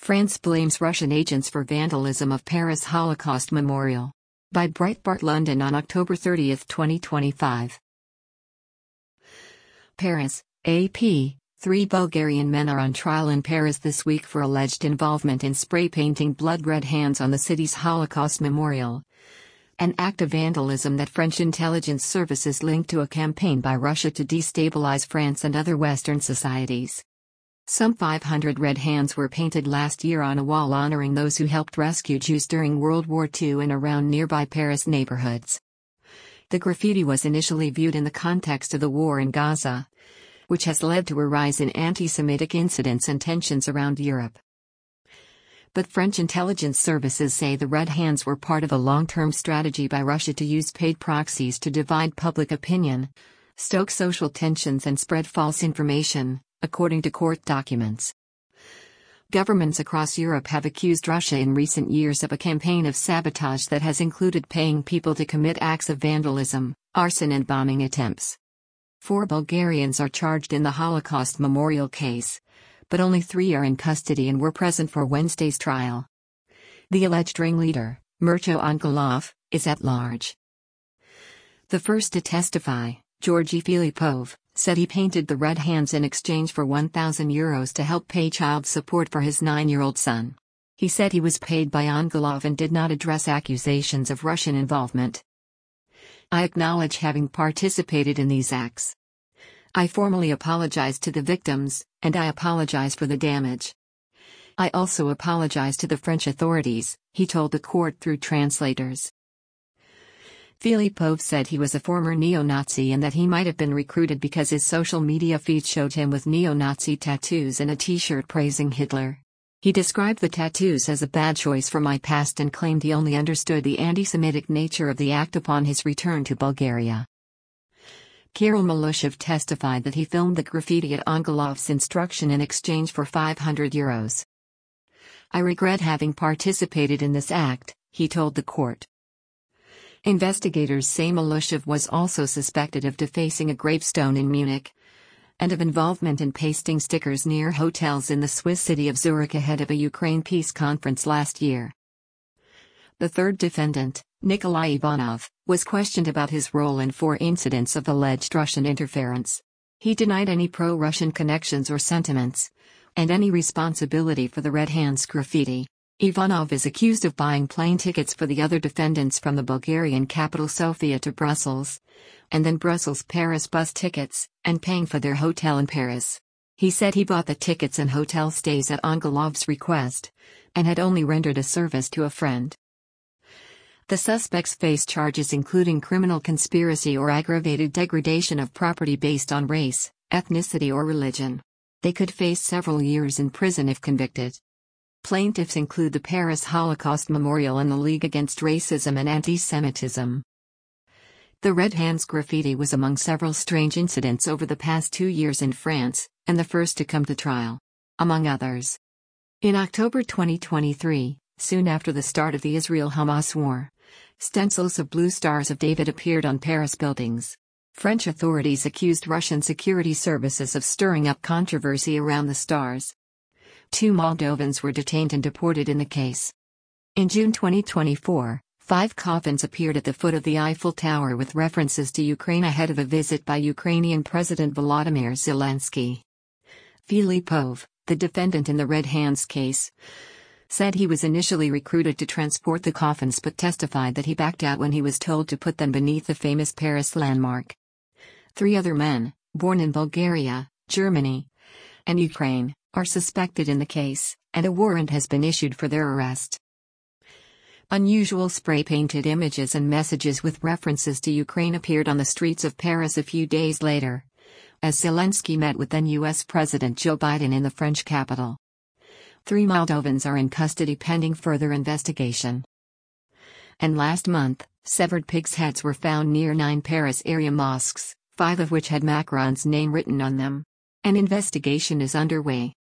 France blames Russian agents for vandalism of Paris Holocaust Memorial. By Breitbart London on October 30, 2025. Paris, AP. 3 Bulgarian men are on trial in Paris this week for alleged involvement in spray painting blood-red hands on the city's Holocaust Memorial. An act of vandalism that French intelligence services linked to a campaign by Russia to destabilize France and other Western societies. Some 500 red hands were painted last year on a wall honoring those who helped rescue Jews during World War II and around nearby Paris neighborhoods. The graffiti was initially viewed in the context of the war in Gaza, which has led to a rise in anti-Semitic incidents and tensions around Europe. But French intelligence services say the red hands were part of a long-term strategy by Russia to use paid proxies to divide public opinion, stoke social tensions and spread false information, according to court documents. Governments across Europe have accused Russia in recent years of a campaign of sabotage that has included paying people to commit acts of vandalism, arson and bombing attempts. 4 Bulgarians are charged in the Holocaust Memorial case, but only 3 are in custody and were present for Wednesday's trial. The alleged ringleader, Mircho Angelov, is at large. The first to testify, Georgy Filipov, said he painted the red hands in exchange for €1,000 to help pay child support for his 9-year-old son. He said he was paid by Angelov and did not address accusations of Russian involvement. I acknowledge having participated in these acts. I formally apologize to the victims, and I apologize for the damage. I also apologize to the French authorities, he told the court through translators. Filipov said he was a former neo-Nazi and that he might have been recruited because his social media feed showed him with neo-Nazi tattoos and a t-shirt praising Hitler. He described the tattoos as a bad choice for my past and claimed he only understood the anti-Semitic nature of the act upon his return to Bulgaria. Kirill Malushev testified that he filmed the graffiti at Angelov's instruction in exchange for €500. I regret having participated in this act, he told the court. Investigators say Malushev was also suspected of defacing a gravestone in Munich, and of involvement in pasting stickers near hotels in the Swiss city of Zurich ahead of a Ukraine peace conference last year. The third defendant, Nikolai Ivanov, was questioned about his role in 4 incidents of alleged Russian interference. He denied any pro-Russian connections or sentiments, and any responsibility for the Red Hands graffiti. Ivanov is accused of buying plane tickets for the other defendants from the Bulgarian capital Sofia to Brussels, and then Brussels-Paris bus tickets, and paying for their hotel in Paris. He said he bought the tickets and hotel stays at Angelov's request, and had only rendered a service to a friend. The suspects face charges including criminal conspiracy or aggravated degradation of property based on race, ethnicity or religion. They could face several years in prison if convicted. Plaintiffs include the Paris Holocaust Memorial and the League Against Racism and Anti-Semitism. The Red Hands graffiti was among several strange incidents over the past 2 years in France, and the first to come to trial. Among others. In October 2023, soon after the start of the Israel-Hamas war, stencils of blue stars of David appeared on Paris buildings. French authorities accused Russian security services of stirring up controversy around the stars. 2 Moldovans were detained and deported in the case. In June 2024, 5 coffins appeared at the foot of the Eiffel Tower with references to Ukraine ahead of a visit by Ukrainian President Volodymyr Zelensky. Filipov, the defendant in the Red Hands case, said he was initially recruited to transport the coffins but testified that he backed out when he was told to put them beneath the famous Paris landmark. 3 other men, born in Bulgaria, Germany, and Ukraine, are suspected in the case, and a warrant has been issued for their arrest. Unusual spray-painted images and messages with references to Ukraine appeared on the streets of Paris a few days later, as Zelensky met with then U.S. President Joe Biden in the French capital. 3 Moldovans are in custody pending further investigation. And last month, severed pigs' heads were found near 9 Paris area mosques, 5 of which had Macron's name written on them. An investigation is underway.